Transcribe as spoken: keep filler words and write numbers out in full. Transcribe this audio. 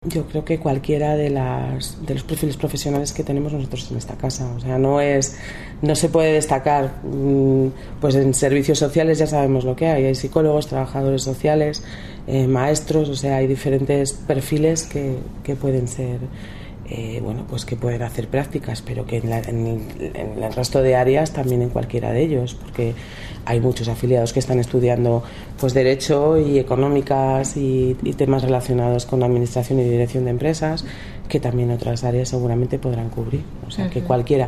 Yo creo que cualquiera de las de los perfiles profesionales que tenemos nosotros en esta casa, o sea, no es no se puede destacar, pues en servicios sociales ya sabemos lo que hay, hay psicólogos, trabajadores sociales, eh, maestros, o sea, hay diferentes perfiles que, que pueden ser eh, bueno, pues que pueden hacer prácticas, pero que en, la, en, el, en el resto de áreas también en cualquiera de ellos, porque hay muchos afiliados que están estudiando pues derecho y económicas y, y temas relacionados con administración y dirección de empresas, que también otras áreas seguramente podrán cubrir, o sea, uh-huh. que cualquiera.